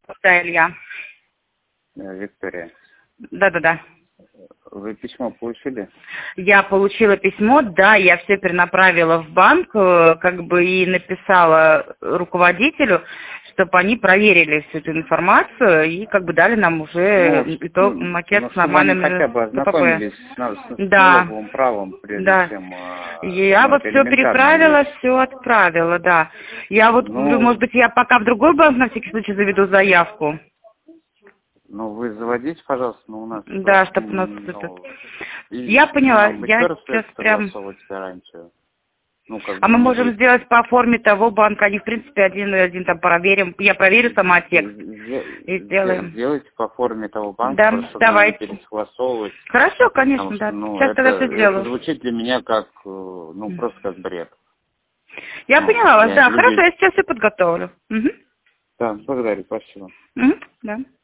Да, Илья. Виктория, Да. вы письмо получили? Я получила письмо, да, я все перенаправила в банк, как бы и написала руководителю, чтобы они проверили всю эту информацию и как бы дали нам уже макет с чтобы они нормальными хотя бы КПП. ознакомились с Да, налоговым правом, прежде да. чем, Я вот это все элементарная переправила, вещь. все отправила, да. Я вот говорю, может быть, я пока в другой банк на всякий случай заведу заявку. Вы заводите, пожалуйста, но у нас Да, чтобы у нас этот... и Я поняла, нам я еще раз сейчас это прям... согласовывать гарантию. А мы Не можем быть. сделать по форме того банка, они, в принципе, один там проверим. Я проверю сама текст и сделаем. Сделайте по форме того банка, Да, просто чтобы нам не давайте. пересогласовывать. Хорошо, Потому конечно, что, да. Сейчас тогда все это сделаю. звучит для меня как, просто как бред. Я поняла вас, да. Хорошо, Люди... я сейчас все подготовлю. Угу. Да, благодарю, спасибо. Угу, да.